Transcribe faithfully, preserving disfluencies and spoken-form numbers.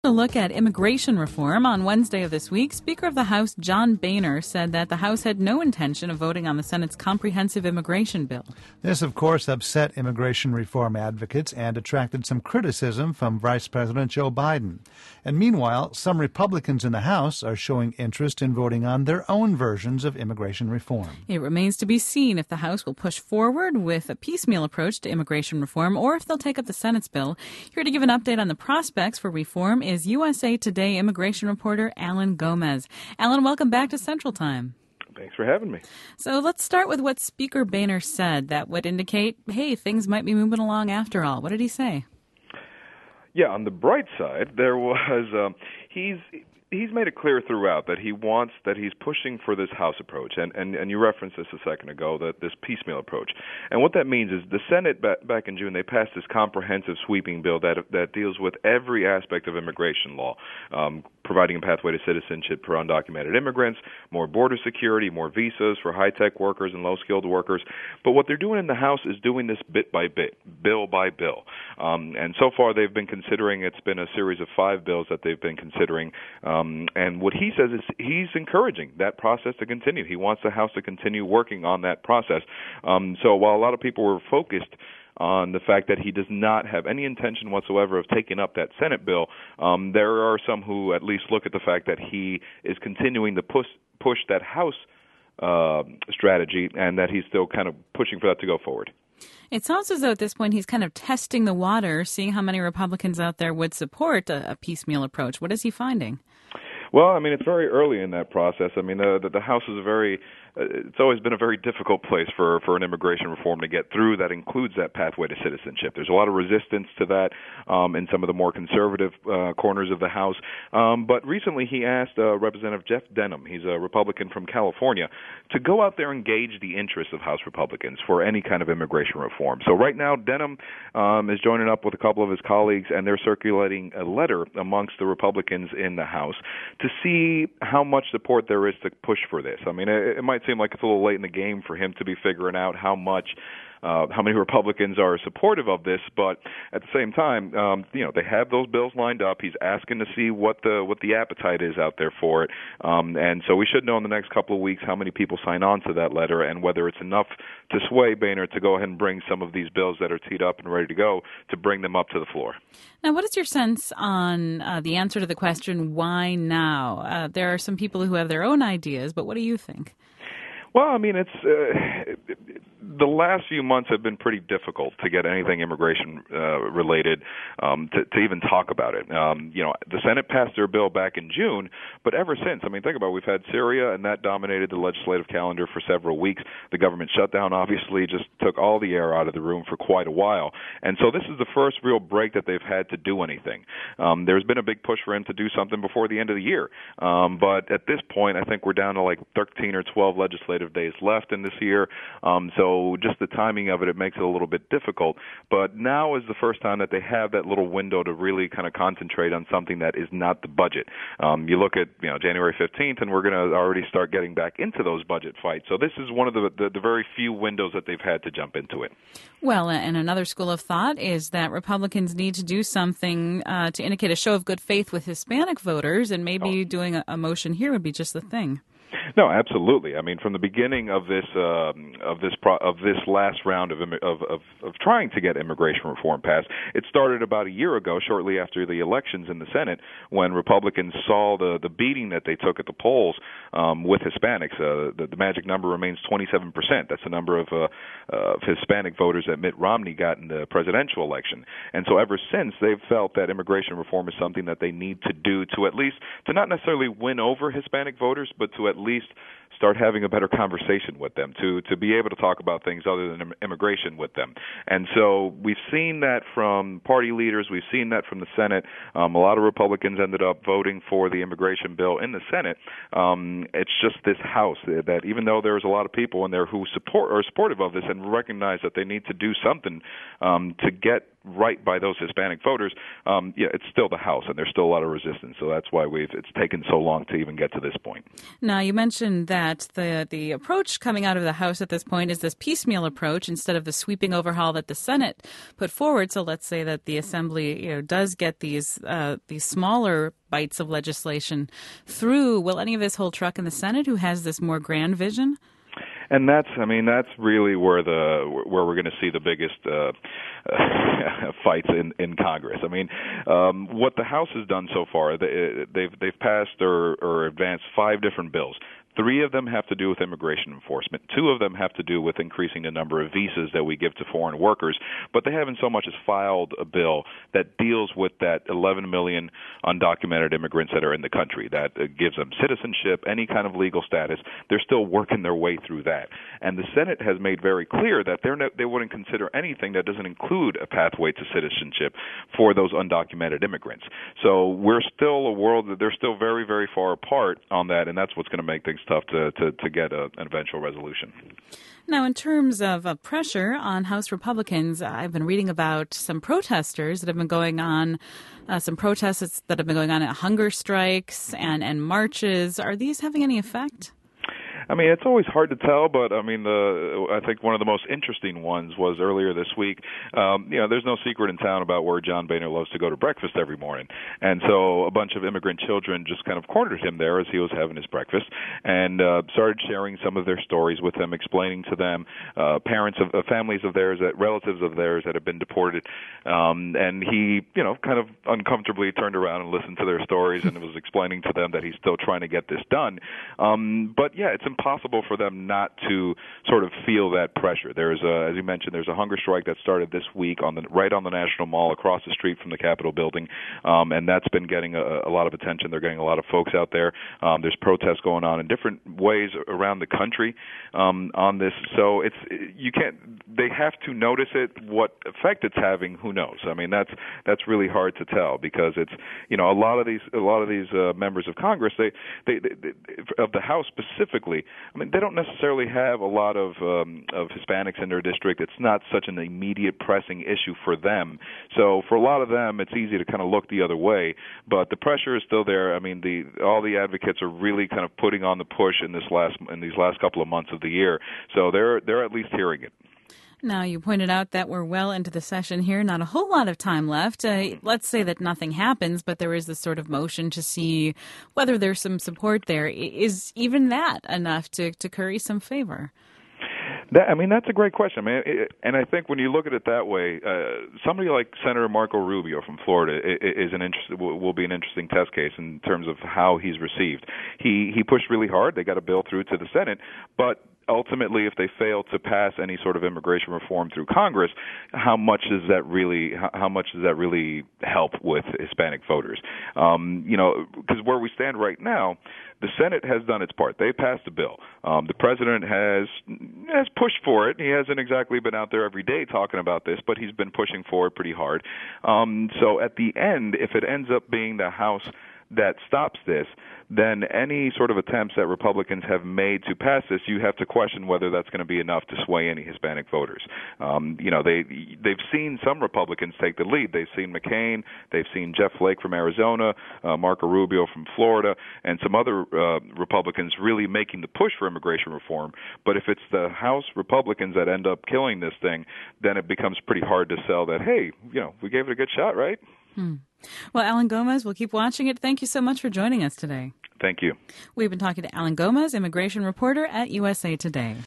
A look at immigration reform. On Wednesday of this week, Speaker of the House John Boehner said that the House had no intention of voting on the Senate's comprehensive immigration bill. This, of course, upset immigration reform advocates and attracted some criticism from Vice President Joe Biden. And meanwhile, some Republicans in the House are showing interest in voting on their own versions of immigration reform. It remains to be seen if the House will push forward with a piecemeal approach to immigration reform or if they'll take up the Senate's bill. Here to give an update on the prospects for reform is U S A Today immigration reporter Alan Gomez. Alan, welcome back to Central Time. Thanks for having me. So let's start with what Speaker Boehner said that would indicate, hey, things might be moving along after all. What did he say? Yeah, on the bright side, there was um, he's he's made it clear throughout that he wants that he's pushing for this House approach, and and, and you referenced this a second ago, that this piecemeal approach. And what that means is the Senate back, back in June, they passed this comprehensive sweeping bill that that deals with every aspect of immigration law, um, providing a pathway to citizenship for undocumented immigrants, more border security, more visas for high-tech workers and low-skilled workers. But what they're doing in the House is doing this bit by bit, bill by bill. Um, and so far they've been considering, it's been a series of five bills that they've been considering. Um, and what he says is he's encouraging that process to continue. He wants the House to continue working on that process. Um, so while a lot of people were focused on the fact that he does not have any intention whatsoever of taking up that Senate bill, um, there are some who at least look at the fact that he is continuing to push, push that House uh, strategy and that he's still kind of pushing for that to go forward. It sounds as though at this point he's kind of testing the water, seeing how many Republicans out there would support a, a piecemeal approach. What is he finding? Well, I mean, it's very early in that process. I mean, uh, the, the House is a very, uh, it's always been a very difficult place for, for an immigration reform to get through that includes that pathway to citizenship. There's a lot of resistance to that um, in some of the more conservative uh, corners of the House. Um, but recently he asked uh, Representative Jeff Denham, he's a Republican from California, to go out there and gauge the interests of House Republicans for any kind of immigration reform. So right now, Denham um, is joining up with a couple of his colleagues, and they're circulating a letter amongst the Republicans in the House to see how much support there is to push for this. I mean, it, it might seem like it's a little late in the game for him to be figuring out how much, uh, how many Republicans are supportive of this, but at the same time, um, you know, they have those bills lined up. He's asking to see what the what the appetite is out there for it, um, and so we should know in the next couple of weeks how many people sign on to that letter and whether it's enough to sway Boehner to go ahead and bring some of these bills that are teed up and ready to go to bring them up to the floor. Now, what is your sense on uh, the answer to the question, why now? Uh, there are some people who have their own ideas, but what do you think? Well, I mean, it's uh, the last few months have been pretty difficult to get anything immigration uh, related um, to, to even talk about it. Um, you know, the Senate passed their bill back in June, but ever since, I mean, think about it, we've had Syria, and that dominated the legislative calendar for several weeks. The government shutdown obviously just took all the air out of the room for quite a while, and so this is the first real break that they've had to do anything. Um, there's been a big push for him to do something before the end of the year, um, but at this point, I think we're down to like thirteen or twelve legislative days left in this year, um, so just the timing of it, it makes it a little bit difficult. But now is the first time that they have that little window to really kind of concentrate on something that is not the budget. Um, you look at, you know, January fifteenth, and we're going to already start getting back into those budget fights. So this is one of the, the, the very few windows that they've had to jump into it. Well, and another school of thought is that Republicans need to do something uh, to indicate a show of good faith with Hispanic voters, and maybe oh. doing a, a motion here would be just the thing. No, absolutely. I mean, from the beginning of this um, of this pro- of this last round of, of of of trying to get immigration reform passed, it started about a year ago, shortly after the elections in the Senate, when Republicans saw the the beating that they took at the polls um, with Hispanics. Uh, the, the magic number remains twenty-seven percent. That's the number of, uh, of Hispanic voters that Mitt Romney got in the presidential election. And so ever since, they've felt that immigration reform is something that they need to do to at least to not necessarily win over Hispanic voters, but to at least start having a better conversation with them, to to be able to talk about things other than immigration with them. And so we've seen that from party leaders. We've seen that from the Senate. Um, a lot of Republicans ended up voting for the immigration bill in the Senate. Um, it's just this House that, even though there's a lot of people in there who support are supportive of this and recognize that they need to do something um, to get right by those Hispanic voters, um, yeah, it's still the House, and there's still a lot of resistance. So that's why we've it's taken so long to even get to this point. Now, you mentioned that the the approach coming out of the House at this point is this piecemeal approach instead of the sweeping overhaul that the Senate put forward. So let's say that the Assembly, you know, does get these uh, these smaller bites of legislation through. Will any of this hold truck in the Senate, who has this more grand vision? And that's, I mean, that's really where the where we're going to see the biggest uh, fights in, in Congress. I mean, um, what the House has done so far, they, they've they've passed or, or advanced five different bills. Three of them have to do with immigration enforcement. Two of them have to do with increasing the number of visas that we give to foreign workers. But they haven't so much as filed a bill that deals with that eleven million undocumented immigrants that are in the country, that gives them citizenship, any kind of legal status. They're still working their way through that. And the Senate has made very clear that they're no, they wouldn't consider anything that doesn't include a pathway to citizenship for those undocumented immigrants. So we're still a world that they're still very, very far apart on that, and that's what's going to make things tough to, to, to get a, an eventual resolution. Now, in terms of uh, pressure on House Republicans, I've been reading about some protesters that have been going on, uh, some protests that have been going on at hunger strikes and, and marches. Are these having any effect? I mean, it's always hard to tell, but I mean, the I think one of the most interesting ones was earlier this week. Um, you know, there's no secret in town about where John Boehner loves to go to breakfast every morning, and so a bunch of immigrant children just kind of cornered him there as he was having his breakfast, and uh, started sharing some of their stories with him, explaining to them uh, parents of uh, families of theirs, that relatives of theirs that have been deported, um, and he, you know, kind of uncomfortably turned around and listened to their stories and was explaining to them that he's still trying to get this done. Um, but yeah, it's impossible for them not to sort of feel that pressure. There's a, as you mentioned, there's a hunger strike that started this week on the right on the National Mall across the street from the Capitol building, um, and that's been getting a, a lot of attention. They're getting a lot of folks out there. Um, there's protests going on in different ways around the country um, on this. So it's you can't. They have to notice it. What effect it's having, who knows? I mean, that's that's really hard to tell because it's you know a lot of these a lot of these uh, members of Congress they, they, they, they of the House specifically. I mean, they don't necessarily have a lot of um, of Hispanics in their district. It's not such an immediate pressing issue for them. So for a lot of them, it's easy to kind of look the other way. But the pressure is still there. I mean, the all the advocates are really kind of putting on the push in this last in these last couple of months of the year. So they're they're at least hearing it. Now, you pointed out that we're well into the session here, not a whole lot of time left. Uh, let's say that nothing happens, but there is this sort of motion to see whether there's some support there. Is even that enough to, to curry some favor? That, I mean, that's a great question. I mean, it, and I think when you look at it that way, uh, somebody like Senator Marco Rubio from Florida is an interest, will be an interesting test case in terms of how he's received. He he pushed really hard. They got a bill through to the Senate, but ultimately, if they fail to pass any sort of immigration reform through Congress, how much does that really how much does that really help with Hispanic voters? Um, you know, because where we stand right now, the Senate has done its part. They passed a bill. Um, the president has has pushed for it. He hasn't exactly been out there every day talking about this, but he's been pushing for it pretty hard. Um, so at the end, if it ends up being the House that stops this, then any sort of attempts that Republicans have made to pass this, you have to question whether that's going to be enough to sway any Hispanic voters. Um, you know, they they've seen some Republicans take the lead. They've seen McCain, they've seen Jeff Flake from Arizona, uh, Marco Rubio from Florida, and some other uh, Republicans really making the push for immigration reform. But if it's the House Republicans that end up killing this thing, then it becomes pretty hard to sell that, hey, you know, we gave it a good shot, right? Hmm. Well, Alan Gomez, we'll keep watching it. Thank you so much for joining us today. Thank you. We've been talking to Alan Gomez, immigration reporter at U S A Today.